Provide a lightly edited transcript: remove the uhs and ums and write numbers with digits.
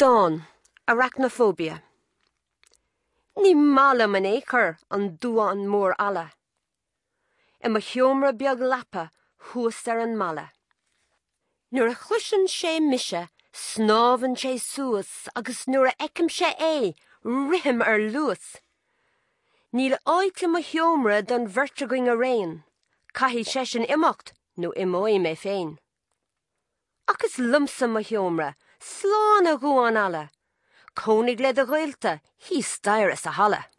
Dán, arachnophobia. Ní mala man échar an dúan mór alla. Ima chiomra beag lapa thuas ar an mala. Nuair a chluiseann sé mise, snábhann sé suas agus nuair a eicim sé rithim ar luas. Níl áitle mo chiomra don bhirteagoing a réin, caithí sé sin imacht nó imóim é féin. Agus lumsa mo chiomra, slán a gúan alla, cónig le a ghilta, hí stair sa hala.